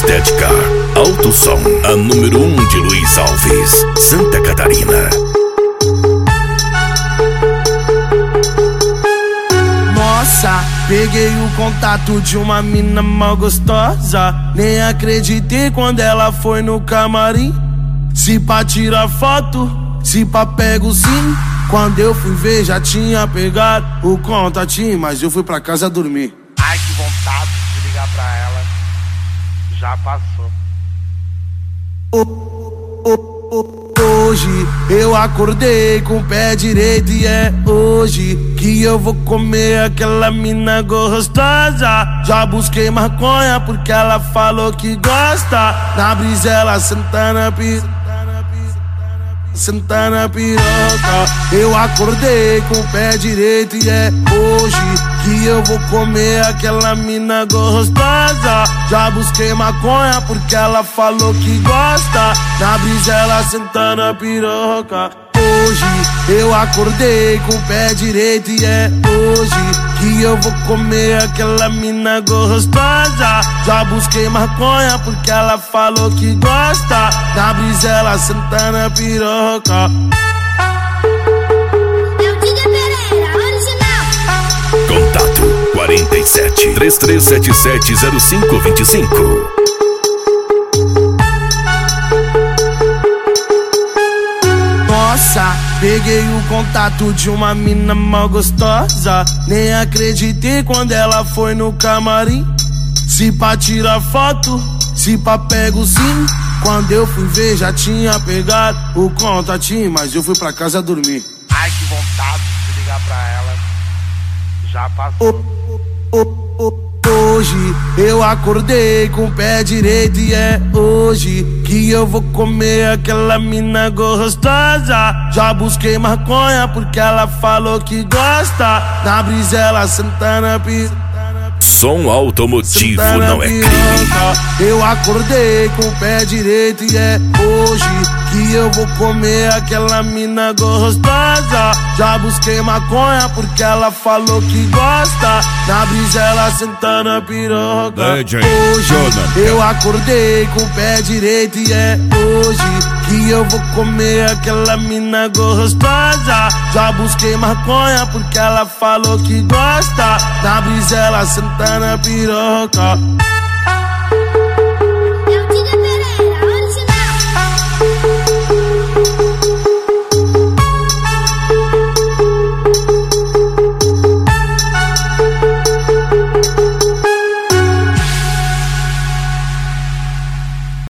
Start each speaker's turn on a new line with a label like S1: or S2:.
S1: Estética Alto Som, a número 1 de Luiz Alves, Santa Catarina.
S2: Nossa, peguei o contato de uma mina mal gostosa. Nem acreditei quando ela foi no camarim. Se pá tirar foto, se pá pego sim. Quando eu fui ver já tinha pegado o contatinho, mas eu fui pra casa dormir.
S3: Ai, que vontade de ligar pra ela. Já passou.
S2: Hoje eu acordei com o pé direito e é hoje que eu vou comer aquela mina gostosa. Já busquei maconha porque ela falou que gosta. Na brisa ela senta na senta na piroca. Eu acordei com o pé direito e é hoje que eu vou comer aquela mina gostosa. Já busquei maconha porque ela falou que gosta. Na brisa ela senta na piroca. Hoje eu acordei com o pé direito e é hoje que eu vou comer aquela mina gostosa. Já busquei maconha porque ela falou que gosta. Na brisa ela senta na piroca.
S1: Contato 47 3377 0525.
S2: Nossa, peguei o contato de uma mina mal gostosa. Nem acreditei quando ela foi no camarim. Se pá tirar foto, se pá pego sim. Quando eu fui ver já tinha pegado o contatinho, mas eu fui pra casa dormir.
S3: Ai, que vontade de ligar pra ela. Já passou.
S2: Hoje eu acordei com o pé direito e é hoje que eu vou comer aquela mina gostosa. Já busquei maconha porque ela falou que gosta. Na brisa ela senta na
S1: Som automotivo não é crime.
S2: Eu acordei com o pé direito e é hoje que eu vou comer aquela mina gostosa. Já busquei maconha porque ela falou que gosta. Na brisa ela senta na piroca. Hoje eu acordei com o pé direito e é hoje que eu vou comer aquela mina gostosa. Já busquei maconha porque ela falou que gosta. Na brisa ela senta na piroca.